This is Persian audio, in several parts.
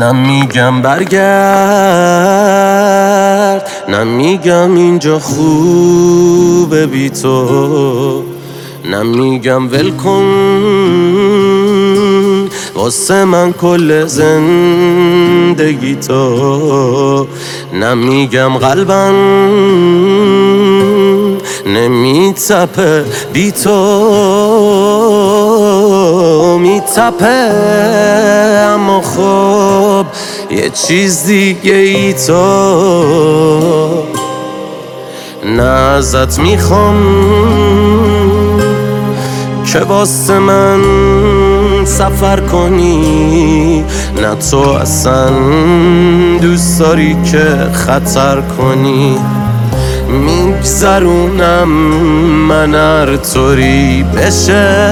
نمیگم برگرد، نمیگم اینجا خوبه بی تو، نمیگم ول کن واسه من کل زندگی تو، نمیگم قلبم نمیتپه بی تو، میتپه اما خب یه چیز دیگه ای تو. نه ازت میخوام که واسه من سفر کنی، نه تو اصلا دوست داری که خطر کنی. میگذرونم من هر طوری بشه،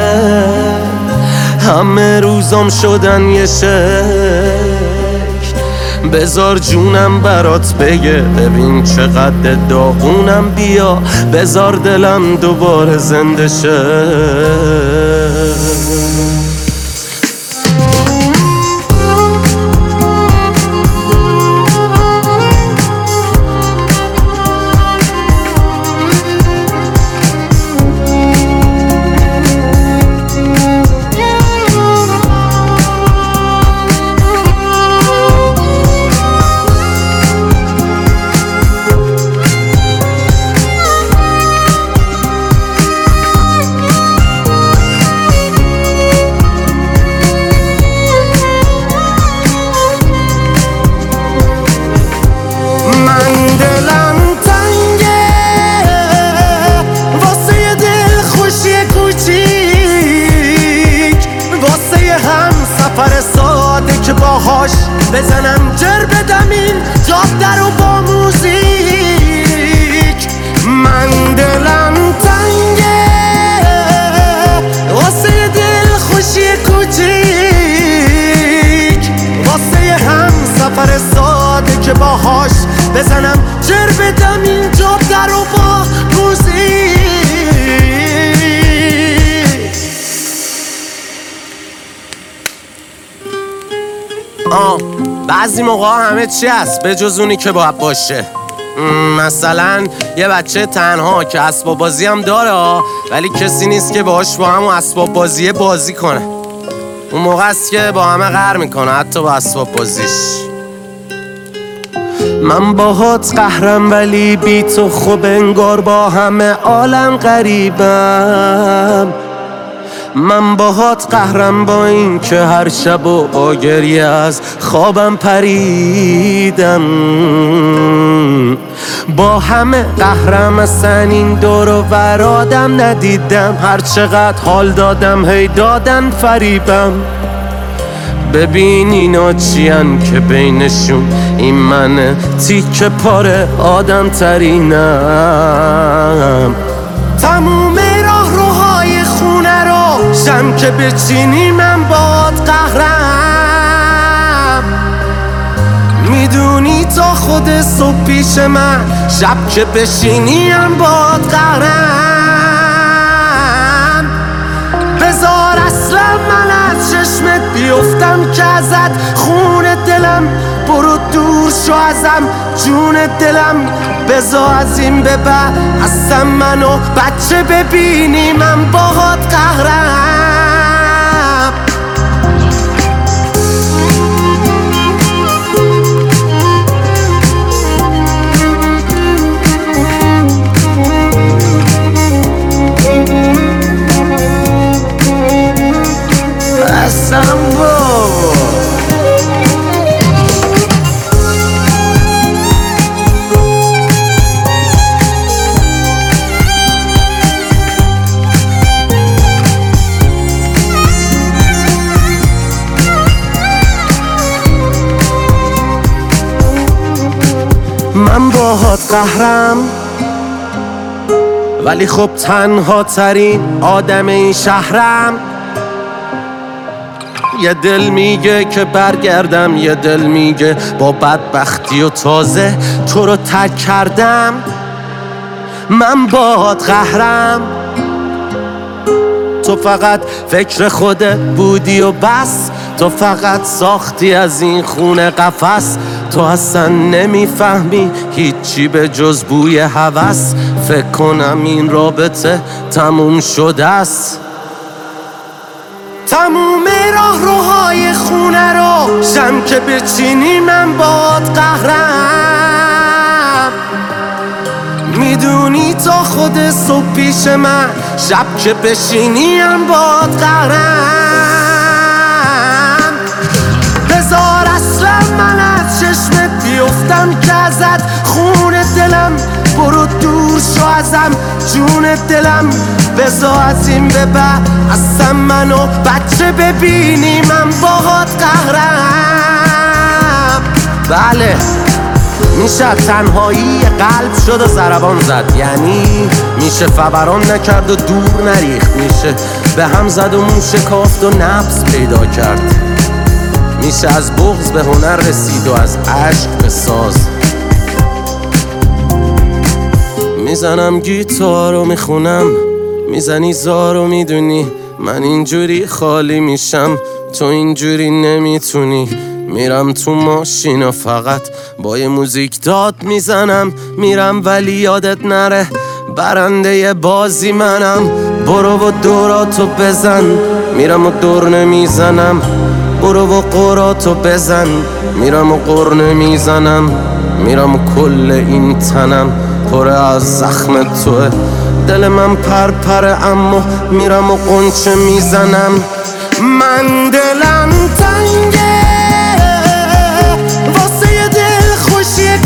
همه روزام شدن یه شکل. بذار جونم برات بگه ببین چقدر داغونم، بیا بذار دلم دوباره زنده شه. سفر ساده که باهاش بزنم جر بدم این جاده رو با موزیک. من دلم تنگه واسه دل خوشی کوچیک، واسه هم سفر ساده که باهاش بزنم جر بدم این جاده رو با موزیک. بعضی موقع همه چی هست به جز اونی که باید باشه. مثلا یه بچه تنها که اسباب بازی هم داره ولی کسی نیست که باهاش با همون اسباب بازیه بازی کنه. اون موقع است که با همه قهر میکنه، حتی با اسباب بازیش. من باهات قهرم ولی بی تو خوب انگار با همه عالم غریبم. من باهات قهرم با این که هر شب و با گریه از خوابم پریدم. با همه قهرم اصلا این دور و ورادم ندیدم، هر چقدر حال دادم هی دادن فریبم. ببین اینا چیان که بینشون این من تیکه پاره آدم ترینم. تموم راه روهای خونه رو شم که بچینی من باد قهرم. میدونی تا خود صبح پیش من، شب که بشینی هم باد قهرم. بذار اصلا من از چشمت بیفتم که ازت خون دلم، برو دور شو ازم جون دلم. بذار از این به بعد اصلا منو بچه ببینی من باهات قهرم. اصلا من باهات قهرم ولی خب تنها ترین آدم این شهرم. یه دل میگه که برگردم، یه دل میگه با بدبختی و تازه تو رو ترک کردم. من باهات قهرم، تو فقط فکر خودت بودی و بس. تو فقط ساختی از این خونه قفس. تو اصلا نمیفهمی هیچی به جز بوی هوس. فکر کنم این رابطه تموم شده است. تموم راهروهای خونه رو شم که بچینی من باد قهرم. میدونی تا خود صبح پیش من، شب که بشینی من باد قهرم. بذار اصلا من از چشمت بیفتم که ازت خون دلم. برو دور شو ازم جون دلم. بذار از این به بعد اصلا منو بچه ببینی من باهات قهرم. بله میشه تنهایی قلب شد و ضربان زد، یعنی میشه فوران نکرد و دور نریخت. میشه به هم زد و مو شکافت و نبض پیدا کرد. میشه از بغض به هنر رسید و از عشق به ساز. میزنم گیتار و میخونم، میزنی زار و میدونی من اینجوری خالی میشم، تو اینجوری نمیتونی. میرم تو ماشین و فقط با یه موزیک داد میزنم. میرم ولی یادت نره برنده بازی منم. برو و دوراتو بزن، میرم و دور نمیزنم. برو و قراتو بزن، میرم و قر نمیزنم. میرم و کل این تنم پر از زخم توه. دل من پرپره اما میرم و قنچه میزنم. من دلم تنگه واسه دل خوشی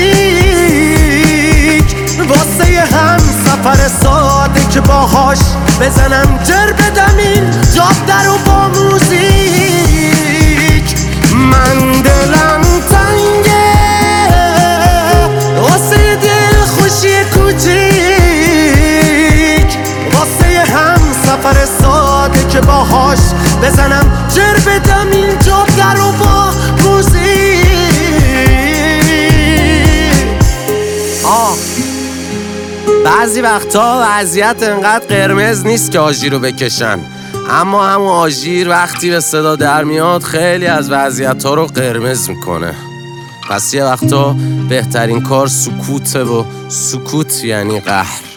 کوچیک، واسه هم سفر ساده که باهاش بزنم جر بدم این جاده رو با موزیک. من دلم تنگه واسه دل خوشی کوچیک، واسه هم سفر ساده که باهاش بزنم جر بدم این جاده رو با موزیک. بعضی وقتا وضعیت انقدر قرمز نیست که آژیر رو بکشن، اما همون آژیر وقتی به صدا در میاد خیلی از وضعیت ها رو قرمز میکنه. پس یه وقتا بهترین کار سکوته و سکوت یعنی قهر.